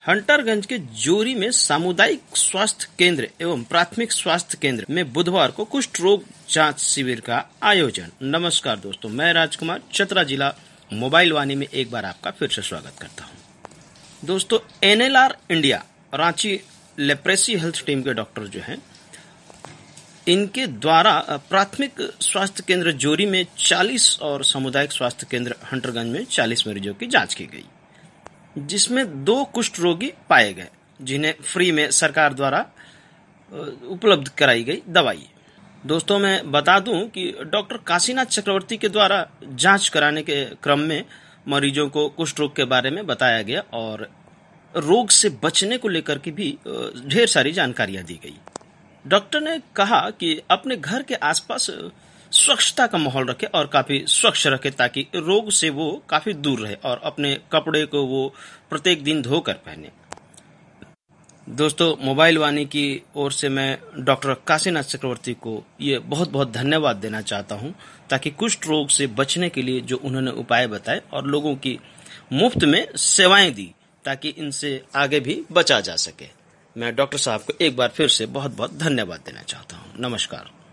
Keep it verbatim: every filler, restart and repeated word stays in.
हंटरगंज के जोरी में सामुदायिक स्वास्थ्य केंद्र एवं प्राथमिक स्वास्थ्य केंद्र में बुधवार को कुष्ठ रोग जांच शिविर का आयोजन। नमस्कार दोस्तों, मैं राजकुमार चतरा जिला मोबाइल वाणी में एक बार आपका फिर से स्वागत करता हूं। दोस्तों, NLR India Ranchi leprosy health team के डॉक्टर जो हैं, इनके द्वारा प्राथमिक स्वास्थ्य केंद्र जोरी में चालीस और सामुदायिक स्वास्थ्य केंद्र हंटरगंज में चालीस मरीजों की जांच की गई, जिसमें दो कुष्ठ रोगी पाए गए, जिन्हें फ्री में सरकार द्वारा उपलब्ध कराई गई दवाई। दोस्तों, मैं बता दूं कि डॉक्टर काशीनाथ चक्रवर्ती के द्वारा जांच कराने के क्रम में मरीजों को कुष्ठ रोग के बारे में बताया गया और रोग से बचने को लेकर के भी ढेर सारी जानकारियां दी गई। डॉक्टर ने कहा कि अपने घर के आसपास स्वच्छता का माहौल रखे और काफी स्वच्छ रखे, ताकि रोग से वो काफी दूर रहे और अपने कपड़े को वो प्रत्येक दिन धोकर पहने। दोस्तों, मोबाइल वाणी की ओर से मैं डॉक्टर काशीनाथ चक्रवर्ती को ये बहुत बहुत धन्यवाद देना चाहता हूं, ताकि कुष्ठ रोग से बचने के लिए जो उन्होंने उपाय बताए और लोगों की मुफ्त में सेवाएं दी, ताकि इनसे आगे भी बचा जा सके। मैं डॉक्टर साहब को एक बार फिर से बहुत बहुत धन्यवाद देना चाहता हूं। नमस्कार।